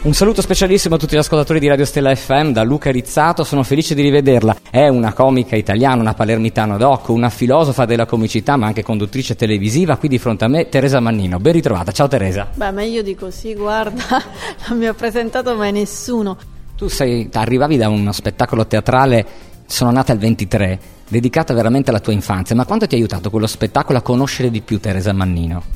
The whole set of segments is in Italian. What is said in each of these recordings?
Un saluto specialissimo a tutti gli ascoltatori di Radio Stella FM da Luca Rizzato, sono felice di rivederla. È una comica italiana, una palermitana doc, una filosofa della comicità ma anche conduttrice televisiva. Qui di fronte a me Teresa Mannino, ben ritrovata. Ciao Teresa. Beh, meglio di così, guarda, non mi ha presentato mai nessuno. Tu arrivavi da uno spettacolo teatrale, Sono nata il 23, dedicata veramente alla tua infanzia, ma quanto ti ha aiutato quello spettacolo a conoscere di più Teresa Mannino?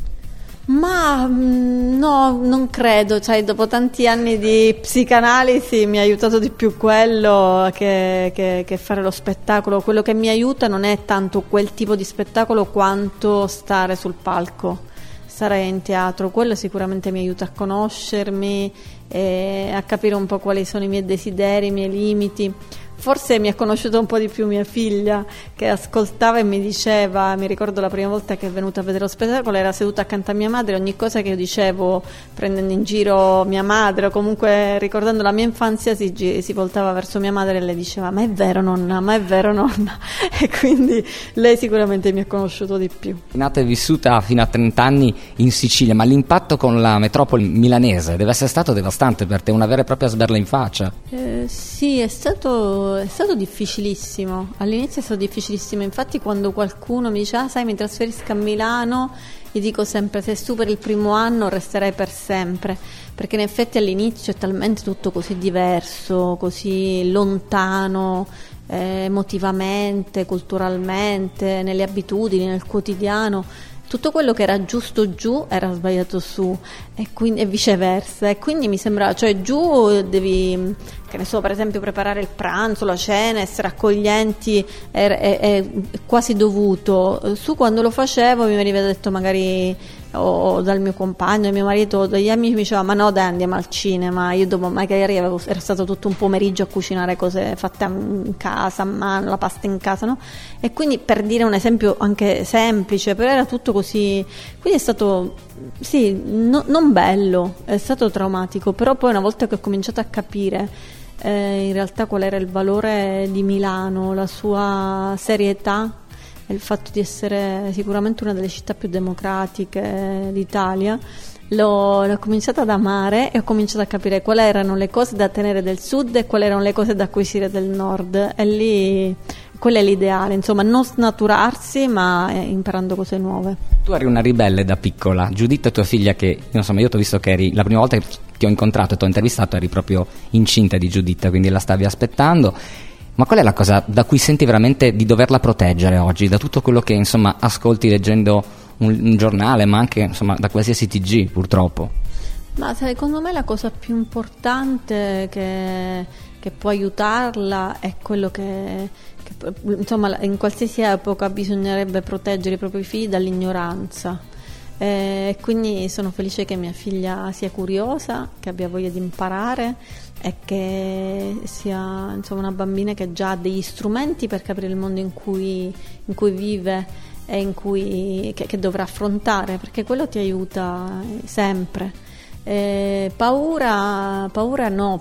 Ma no, non credo, dopo tanti anni di psicanalisi mi ha aiutato di più quello che fare lo spettacolo. Quello che mi aiuta non è tanto quel tipo di spettacolo quanto stare sul palco, stare in teatro. Quello sicuramente mi aiuta a conoscermi e a capire un po' quali sono i miei desideri, i miei limiti. Forse mi ha conosciuto un po' di più mia figlia, che ascoltava e mi diceva, mi ricordo la prima volta che è venuta a vedere lo spettacolo, era seduta accanto a mia madre, ogni cosa che io dicevo prendendo in giro mia madre o comunque ricordando la mia infanzia si voltava verso mia madre e le diceva ma è vero nonna, ma è vero nonna, e quindi lei sicuramente mi ha conosciuto di più. Nata e vissuta fino a 30 anni in Sicilia, ma l'impatto con la metropoli milanese deve essere stato devastante per te, una vera e propria sberla in faccia. Sì, è stato difficilissimo, all'inizio è stato difficilissimo, infatti quando qualcuno mi dice sai mi trasferisco a Milano, gli dico sempre se superi il primo anno resterai per sempre, perché in effetti all'inizio è talmente tutto così diverso, così lontano emotivamente, culturalmente, nelle abitudini, nel quotidiano. Tutto quello che era giusto giù era sbagliato su e viceversa, e quindi mi sembrava, giù devi, che ne so, per esempio preparare il pranzo, la cena, essere accoglienti è quasi dovuto. Su quando lo facevo mi veniva detto magari o dal mio compagno, dal mio marito o dagli amici, mi diceva ma no dai andiamo al cinema. Io dopo magari era stato tutto un pomeriggio a cucinare cose fatte in casa a mano, la pasta in casa, no? E quindi, per dire un esempio anche semplice, però era tutto così, quindi è stato non bello, è stato traumatico. Però poi una volta che ho cominciato a capire in realtà qual era il valore di Milano, la sua serietà, il fatto di essere sicuramente una delle città più democratiche d'Italia, l'ho cominciato ad amare e ho cominciato a capire quali erano le cose da tenere del sud e quali erano le cose da acquisire del nord, e lì quello è l'ideale, insomma, non snaturarsi ma imparando cose nuove. Tu eri una ribelle da piccola, Giuditta tua figlia, che insomma io ti ho visto che eri, la prima volta che ti ho incontrato e ti ho intervistato eri proprio incinta di Giuditta, quindi la stavi aspettando. Ma qual è la cosa da cui senti veramente di doverla proteggere oggi, da tutto quello che insomma ascolti leggendo un giornale, ma anche insomma da qualsiasi TG purtroppo? Ma secondo me la cosa più importante che può aiutarla è quello che insomma in qualsiasi epoca bisognerebbe proteggere i propri figli dall'ignoranza. Quindi sono felice che mia figlia sia curiosa, che abbia voglia di imparare e che sia insomma una bambina che già ha degli strumenti per capire il mondo in cui vive e che dovrà affrontare, perché quello ti aiuta sempre. Paura no,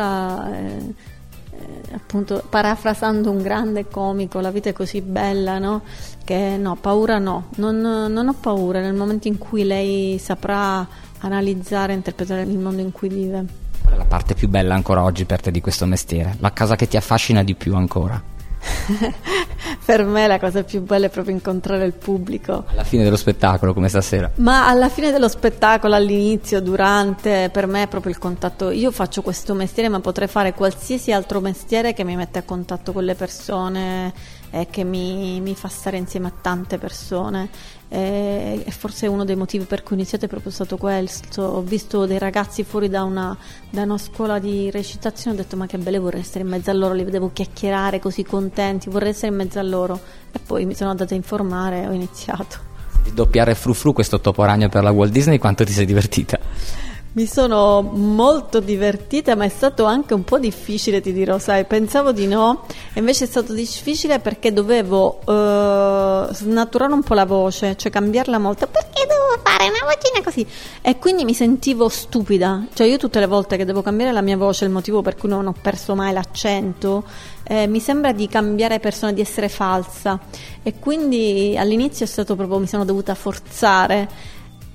appunto, parafrasando un grande comico, la vita è così bella, no? Che no, paura no, non ho paura nel momento in cui lei saprà analizzare e interpretare il mondo in cui vive. Qual è la parte più bella ancora oggi per te di questo mestiere? La cosa che ti affascina di più ancora? Per me la cosa più bella è proprio incontrare il pubblico. Alla fine dello spettacolo, come stasera? Ma alla fine dello spettacolo, all'inizio, durante, per me è proprio il contatto. Io faccio questo mestiere, ma potrei fare qualsiasi altro mestiere che mi mette a contatto con le persone e che mi fa stare insieme a tante persone. E forse uno dei motivi per cui ho iniziato è proprio stato questo. Ho visto dei ragazzi fuori da una scuola di recitazione, ho detto ma che bello, vorrei essere in mezzo a loro, li vedevo chiacchierare così contenti, vorrei essere in mezzo a loro, e poi mi sono andata a informare e ho iniziato. Di doppiare Frufru, questo topo ragno per la Walt Disney, quanto ti sei divertita? Mi sono molto divertita, ma è stato anche un po' difficile, ti dirò, sai, pensavo di no, e invece è stato difficile perché dovevo snaturare un po' la voce, cioè cambiarla molto, perché devo fare una vocina così, e quindi mi sentivo stupida, cioè io tutte le volte che devo cambiare la mia voce, il motivo per cui non ho perso mai l'accento, mi sembra di cambiare persona, di essere falsa, e quindi all'inizio è stato proprio, mi sono dovuta forzare.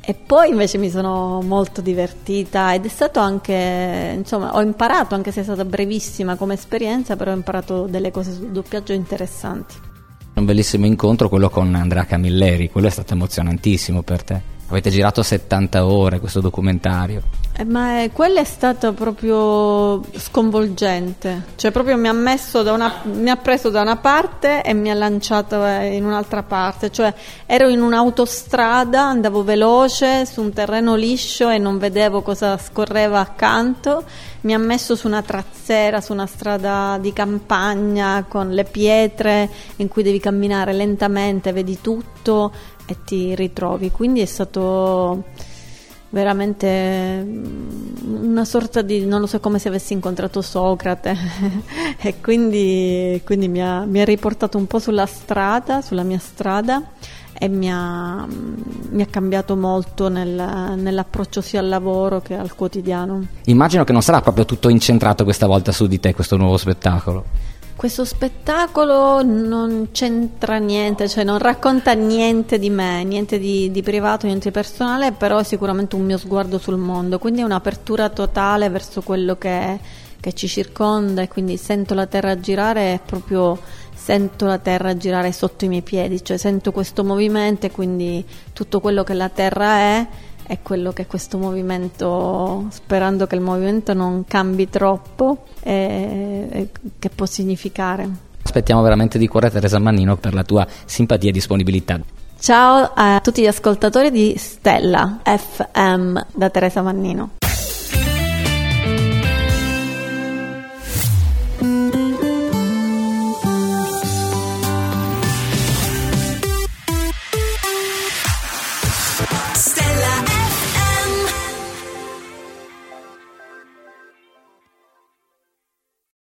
E poi invece mi sono molto divertita ed è stato anche, insomma, ho imparato, anche se è stata brevissima come esperienza, però ho imparato delle cose sul doppiaggio interessanti. Un bellissimo incontro quello con Andrea Camilleri, quello è stato emozionantissimo per te. Avete girato 70 ore questo documentario. Quello è stato proprio sconvolgente, cioè proprio mi ha preso da una parte e mi ha lanciato in un'altra parte, cioè ero in un'autostrada, andavo veloce su un terreno liscio e non vedevo cosa scorreva accanto, mi ha messo su una trazzera, su una strada di campagna con le pietre in cui devi camminare lentamente, vedi tutto e ti ritrovi, quindi è stato veramente una sorta di, non lo so, come se avessi incontrato Socrate e quindi mi ha riportato un po' sulla mia strada e mi ha cambiato molto nell'approccio sia al lavoro che al quotidiano. Immagino che non sarà proprio tutto incentrato questa volta su di te, questo nuovo spettacolo. Questo spettacolo non c'entra niente, cioè non racconta niente di me, niente di privato, niente di personale, però è sicuramente un mio sguardo sul mondo, quindi è un'apertura totale verso quello che ci circonda e quindi sento la terra girare e proprio sento la terra girare sotto i miei piedi, cioè sento questo movimento e quindi tutto quello che la terra è quello che questo movimento, sperando che il movimento non cambi troppo, che può significare. Aspettiamo veramente di cuore Teresa Mannino per la tua simpatia e disponibilità. Ciao a tutti gli ascoltatori di Stella FM da Teresa Mannino.